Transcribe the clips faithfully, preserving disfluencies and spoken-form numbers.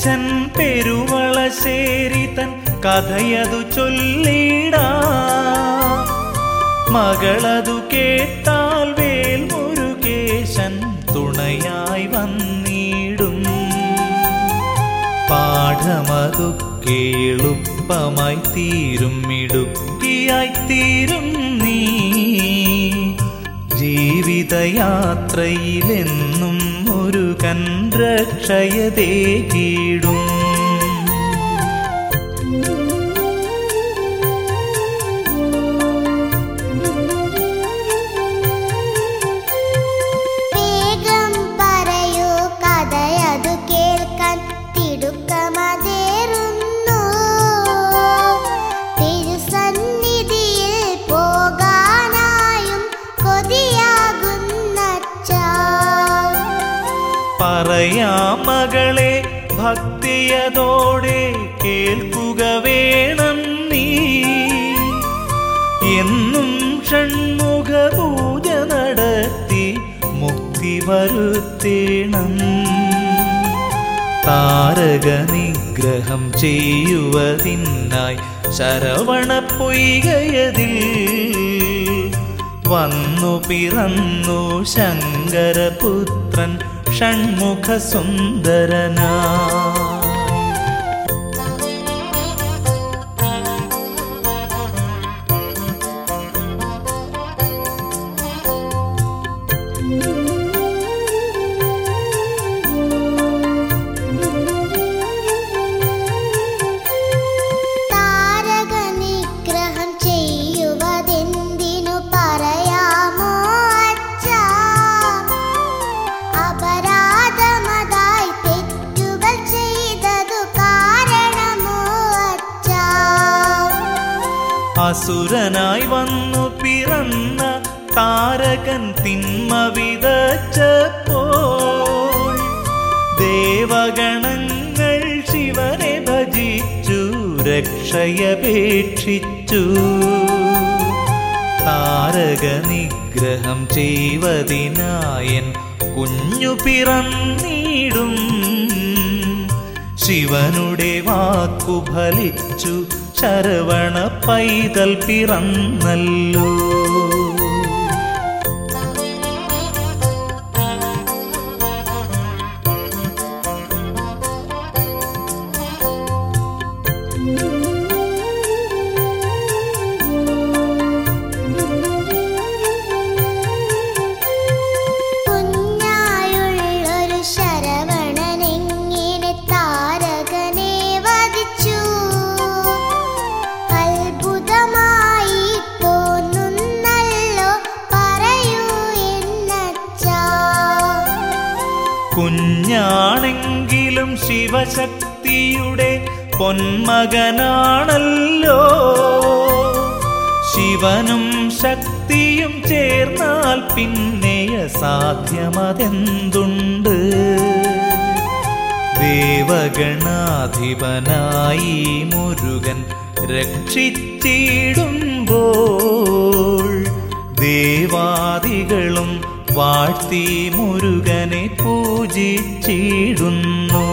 അച്ഛൻ പെരുവളശ്ശേരി തൻ കഥയതു ചൊല്ലിടാ. മകളതു കേട്ടാൽ വേൽമുരുകേശൻ തുണയായി വന്നിടും. പാഠമതൊക്കെ എളുപ്പമായി തീരും, മിടുക്കിയായി തീരും നീ. ജീവിതയാത്രയിലെന്നും മുരുകൻ രക്ഷയതേകിടും. പറയാം മകളെ ഭക്തിയതോടെ കേൾക്കുക വേണം നീ. എന്നും ഷൺമുഖ പൂജ നടത്തി മുക്തി വരുത്തേണം. താരക നിഗ്രഹം ചെയ്യുവതിനായി ശരവണ പൊയ്കയതിൽ വന്നു പിറന്നു ശങ്കരപുത്രൻ ഷൺമുഖ സുന്ദരനായി. അസുരനായി വന്നു പിറന്ന താരകൻ തിന്മ വിതച്ചപ്പോൾ ദേവഗണങ്ങൾ ശിവനെ ഭജിച്ചു രക്ഷയപേക്ഷിച്ചു. താരക നിഗ്രഹം ചെയ്വതിനായൻ കുഞ്ഞു പിറന്നിടും. ശിവനുടെ വാക്കു ഫലിച്ചു ശരവണ പൈതൽ പിറന്നല്ലോ. കുഞ്ഞാണെങ്കിലും ശിവശക്തിയുടെ പൊന്മകനാണല്ലോ. ശിവനും ശക്തിയും ചേർന്നാൽ പിന്നെ അസാധ്യമതെന്തുണ്ട്. ദേവഗണാധിപനായി മുരുകൻ രക്ഷിച്ചിടുമ്പോൾ ദേവാദികളും വാഴ്ത്തി മുരുകനെ പൂജിച്ചിടുന്നു.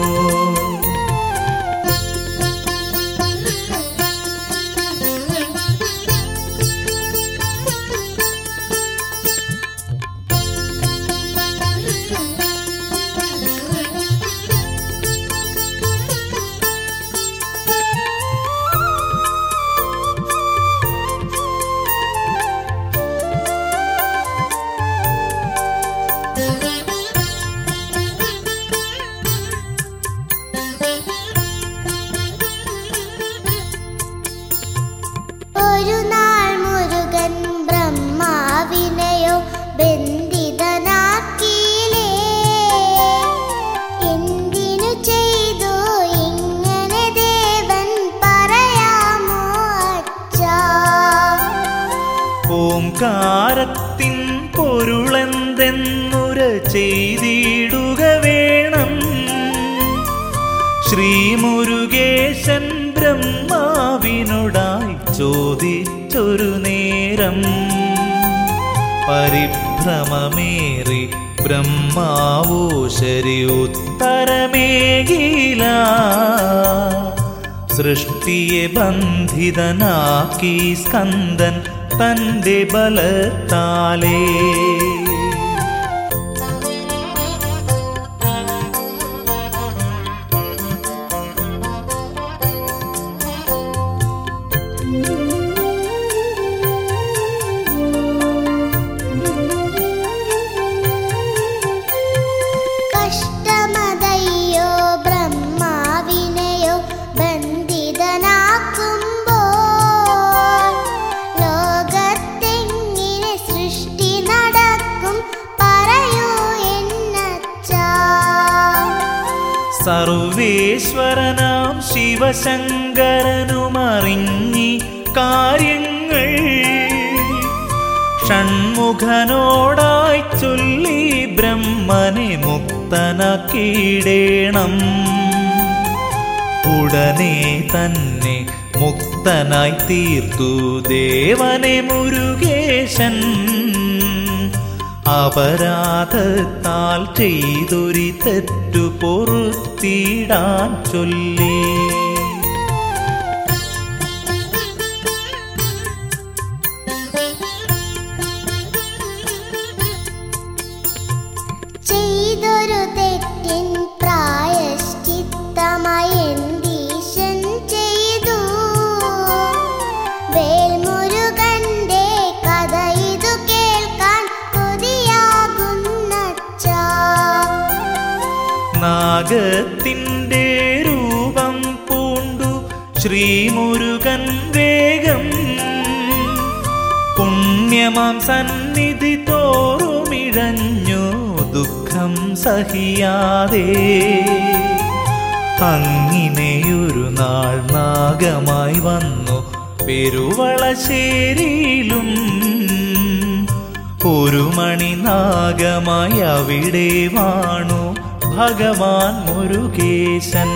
ഓംകാരത്തിൻ പൊരുളെന്തെന്നുര ചെയ്തിടുക വേണം. ശ്രീമുരുകേശൻ ബ്രഹ്മാവിനോടായി ചോദിച്ചൊരു നേരം പരിഭ്രമമേറി ബ്രഹ്മാവോ ശരി ഉത്തരമേകില. സൃഷ്ടിയെ ബന്ധിതനാക്കി സ്കന്ദൻ തന്റെ ബലത്താലേ. സർവേശ്വരനാം ശിവശങ്കരനുമറിഞ്ഞി കാര്യങ്ങൾ ഷൺമുഖനോടായി ചൊല്ലി ബ്രഹ്മനെ മുക്തനാക്കിയിടേണം. ഉടനെ തന്നെ മുക്തനായി തീർത്തു ദേവനെ മുരുകേശൻ. അപരാധത്താൽ ചെയ്തൊരു തെറ്റു പൊറുത്തിടാൻ ചൊല്ലി. ചെയ്തൊരു തെറ്റിൻ പ്രായശ്ചിത്തമായി എന്തീശൻ ചെയ്തു. വേൽമുരുകന്റെ കഥ ഇതു കേൾക്കാൻ കൊതിയാകുന്നച്ചാ. നാഗത്തിൻ്റെ രൂപം പൂണ്ടു ശ്രീമുരുകൻ വേഗം പുണ്യമാം സന്നിധി തോറുമിഴഞ്ഞു ദുഃഖം സഹിയാതെ. അങ്ങിനെയൊരു നാൾ നാഗമായി വന്നു പെരുവളശ്ശേരിയിലും. ഒരു മണി നാഗമായി അവിടെ വാണു ഭഗവാൻ മുരുകേശൻ.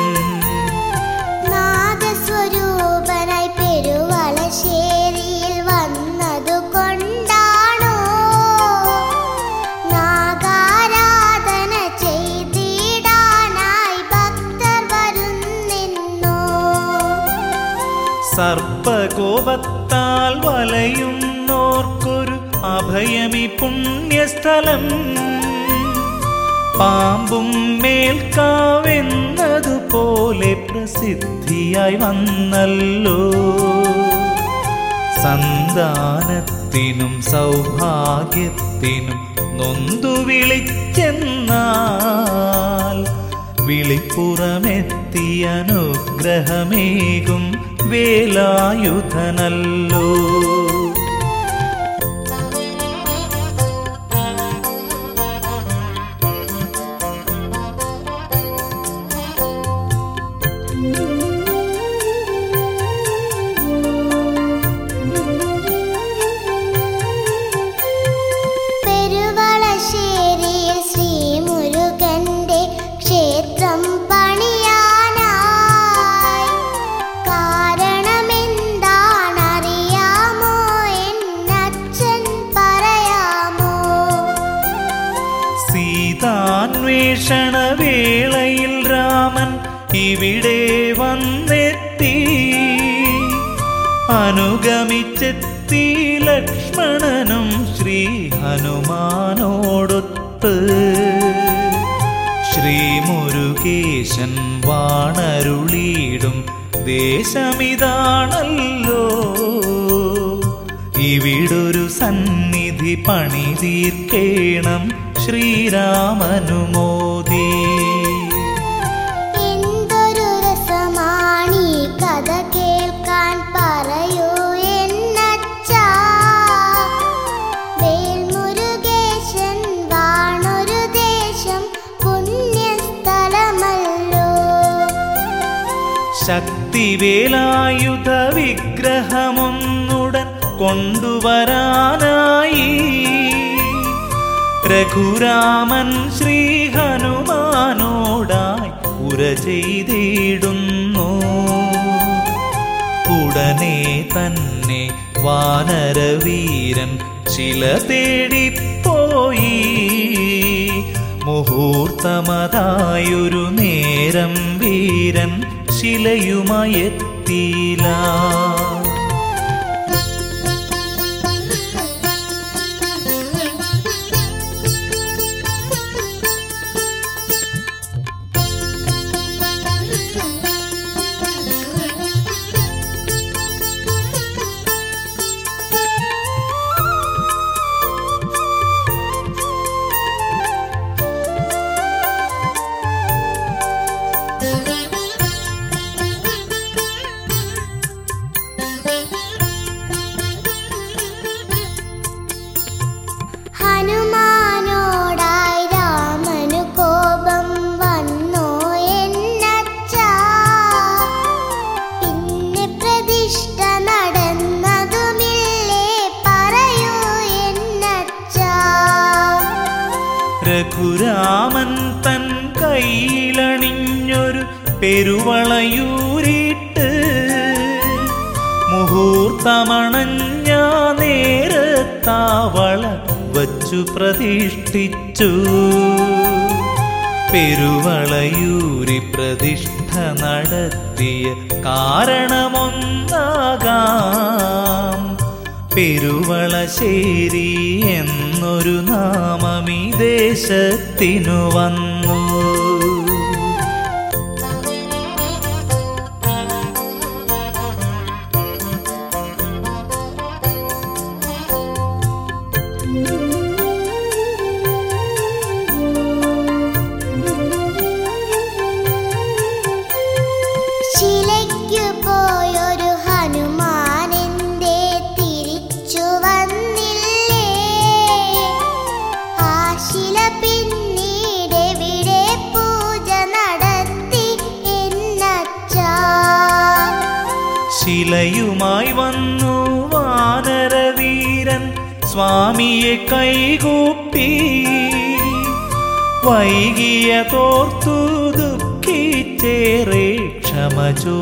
നാഗസ്വരൂപനായി പെരുവളശ്ശേരിയിൽ വന്നതു കൊണ്ടാണോ നാഗാരാധന ചെയ്തിടാനായി ഭക്തർ വരുന്നെന്നോ. സർപ്പകോപത്താൽ വലയുന്നോർക്കൊരു അഭയമി പുണ്യസ്ഥലം. പാമ്പും മേൽക്കാവെന്നതുപോലെ പ്രസിദ്ധിയായി വന്നല്ലോ. സന്താനത്തിനും സൗഭാഗ്യത്തിനും നൊന്തു വിളിച്ചെന്നാൽ വിളിപ്പുറമെത്തിയ അനുഗ്രഹമേകും വേലായുധനല്ലോ. പെരുവളശ്ശേരിയിൽ ശ്രീമുരുകന്റെ ക്ഷേത്രം പണിയാനായി കാരണമെന്താണറിയാമോ? എന്നച്ഛൻ പറയാമോ? സീതാന്വേഷണ വേളയിൽ രാമൻ ഇവിടെ വന്നെത്തി. അനുഗമിച്ചെത്തി ലക്ഷ്മണനും ശ്രീ ഹനുമാനോടൊത്ത്. ശ്രീമുരുകേശൻ വാണരുളിയിടും ദേശമിതാണല്ലോ. ഇവിടൊരു സന്നിധി പണിതീർക്കേണം ശ്രീരാമനുമോദി. എന്തൊരു രസമാണീ കഥ കേൾക്കാൻ, പറയൂ എന്നച്ഛാ. വേൽമുരുകേശൻ വാണൊരു ദേശം പുണ്യസ്ഥലമല്ലോ. ശക്തിവേലായുധ വിഗ്രഹമൊന്നുടൻ കൊണ്ടുവരാനായി രഘുരാമൻ ശ്രീ ഹനുമാനോടായി ഉര ചെയ്തിടുന്നു. ഉടനെ തന്നെ വാനരവീരൻ ശില തേടിപ്പോയി. മുഹൂർത്തമതായൊരു നേരം വീരൻ ശിലയുമായെത്തിയില്ല. ഹനുമാനോടായി രാമനു കോപം വന്നോ എന്നച്ഛാ, പിന്നെ പ്രതിഷ്ഠ നടന്നതുമില്ലേ പറയൂ എന്നച്ഛാ. രഘുരാമൻ തൻ കയ്യിലണിഞ്ഞൊരു പെരുവളയൂരിട്ട് മുഹൂർത്തമണഞ്ഞ നേരത്താവള വച്ചു പ്രതിഷ്ഠിച്ചു. പെരുവളയൂരി പ്രതിഷ്ഠ നടത്തിയ കാരണമൊന്നാകാം. പെരുവളശ്ശേരി എന്നൊരു നാമമീ ദേശത്തിനു വന്നു. ശിലയ്ക്കു പോയൊരു ഹനുമാനെന്തേ തിരിച്ചു വന്നില്ലേ? ആ ശില പിന്നീടെവിടെ പൂജ നടത്തി എന്നച്ഛാ. ശിലയുമായി വന്നു വാനരവീരൻ സ്വാമിയെ കൈകൂപ്പി. വൈകിയതോർത്തു ദുഃഖിച്ചേറെ ക്ഷമ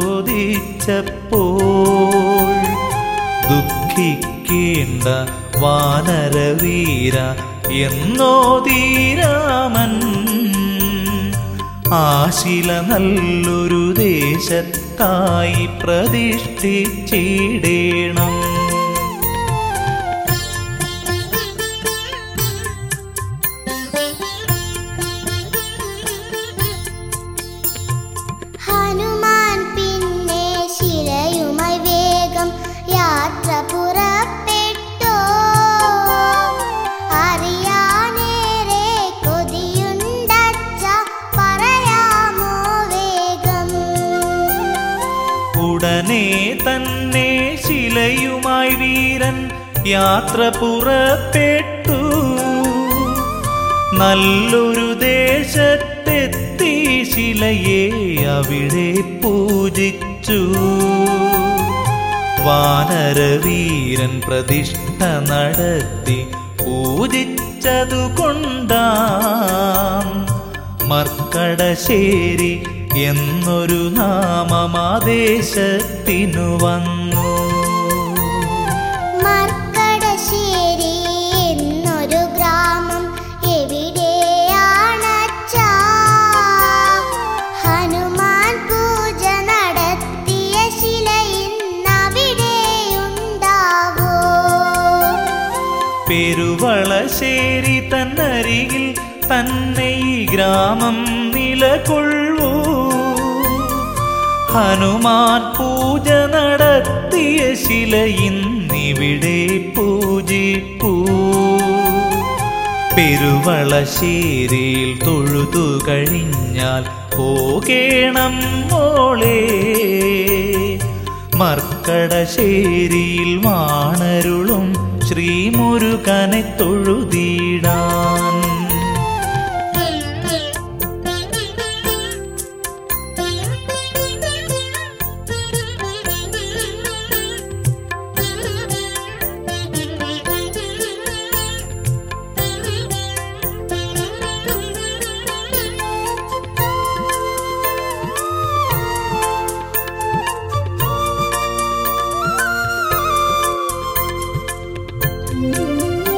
ചോദിച്ചപ്പോൾ, ദുഃഖിക്കേണ്ട വാനരവീര എന്നോതി രാമൻ. ആ ശില നല്ലൊരു ദേശത്തായി പ്രതിഷ്ഠിച്ചിടേണം. ഹനുമാൻ പിന്നെ ശിലയുമായി വേഗം യാത്ര പുറപ്പെട്ടോ. അറിയാനേറെ കൊതിയുണ്ടച്ഛ പറയാമോ വേഗം. ഉടനെ തന്നെ ശിലയുമായി വീരൻ യാത്ര പുറപ്പെട്ടു. നല്ലൊരു ദേശത്തെത്തി ശിലയെ അവിടെ പൂജിച്ചു. വാനരവീരൻ പ്രതിഷ്ഠ നടത്തി പൂജിച്ചതുകൊണ്ടാം മർക്കടശ്ശേരി എന്നൊരു നാമമാദേശത്തിനു വന്നു. മർക്കടശ്ശേരി എന്നൊരു ഗ്രാമം എവിടെയാണച്ഛാ? ഹനുമാൻ പൂജ നടത്തിയ ശില ഇന്നവിടെയുണ്ടാവോ? പെരുവളശ്ശേരി തന്നരികിൽ തന്നെ ഈ ഗ്രാമം നിലകൊള്ളൂ. ഹനുമാൻ പൂജ നടത്തിയ ശില ഇന്നിവിടെ പൂജിപ്പൂ. പെരുവളശ്ശേരിയിൽ തൊഴുതു കഴിഞ്ഞാൽ പോകേണം മോളെ. മർക്കടശ്ശേരിയിൽ വാണരുളും ശ്രീമുരുകനെ തൊഴുതിടാൻ. Thank you.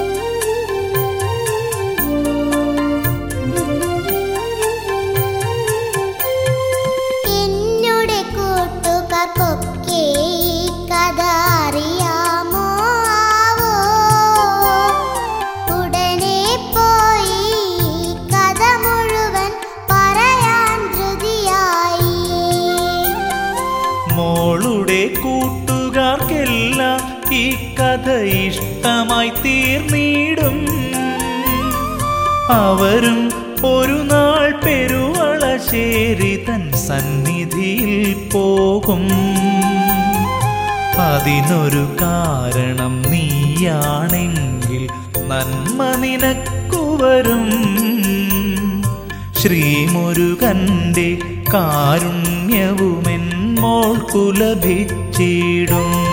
കഥ ഇഷ്ടമായി തീർന്നിടും. അവരും ഒരു നാൾ പെരുവളശ്ശേരി തൻ സന്നിധിയിൽ പോകും. അതിനൊരു കാരണം നീയാണെങ്കിൽ നന്മ നിനക്കു വരും. ശ്രീമുരുകന്റെ കാരുണ്യവുമെന്മോൾക്കു ലഭിച്ചിടും.